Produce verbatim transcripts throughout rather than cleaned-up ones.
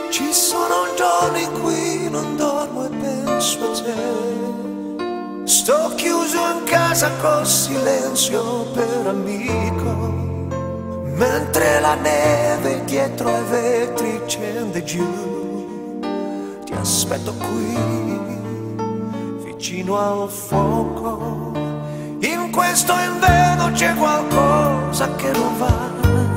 Ci sono giorni in cui non dormo e penso a te. Sto chiuso in casa col silenzio per amico, mentre la neve dietro ai vetri scende giù. Ti aspetto qui, vicino al fuoco. In questo inverno c'è qualcosa che non va.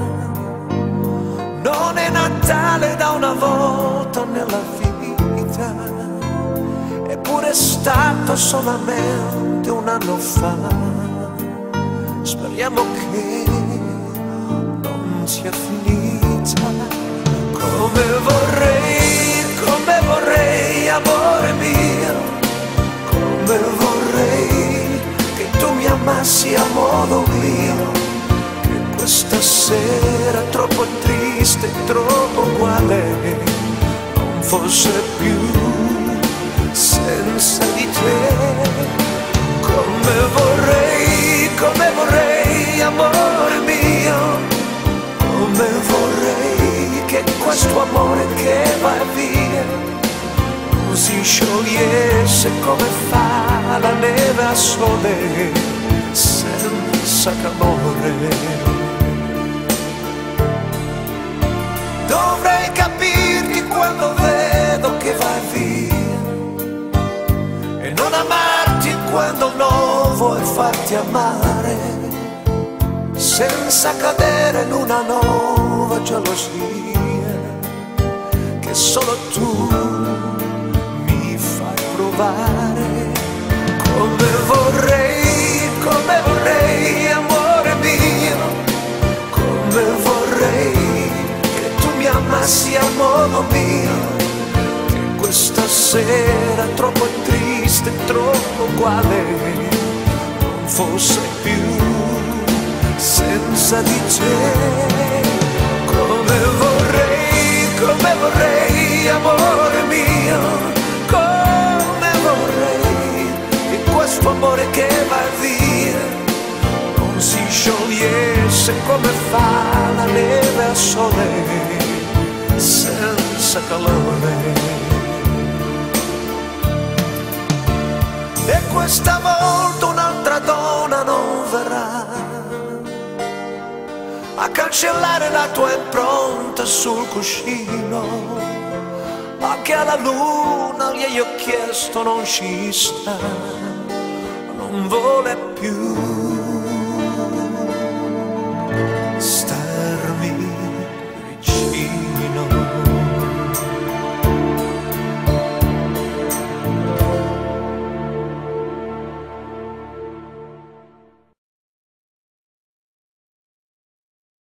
Non è Natale da una volta nella vita, eppure è stato solamente un anno fa. Speriamo che non sia finita. Come vorrei, come vorrei, amore mio, come vorrei che tu mi amassi a modo mio, che questa sera troppo triste, troppo uguale non fosse più senza di te. Come vorrei, come vorrei, amore mio, come vorrei che questo amore che va via non si sciogliesse come fa la neve a sole senza calore. Dovrei capirti quando vedo che vai via e non amarti quando non vuoi farti amare, senza cadere in una nuova gelosia che solo tu mi fai provare. Come vorrei, come vorrei, amore mio, come vorrei che tu mi amassi a modo mio, che questa sera troppo triste, troppo uguale non fosse più senza di te. Come vorrei, come vorrei, amore mio, come vorrei che questo amore che va via non si sciogliesse come fa la neve a sole senza calore. E questa volta un'altra donna non verrà a cancellare la tua impronta sul cuscino, anche alla luna gli ho chiesto non ci sta, non vuole più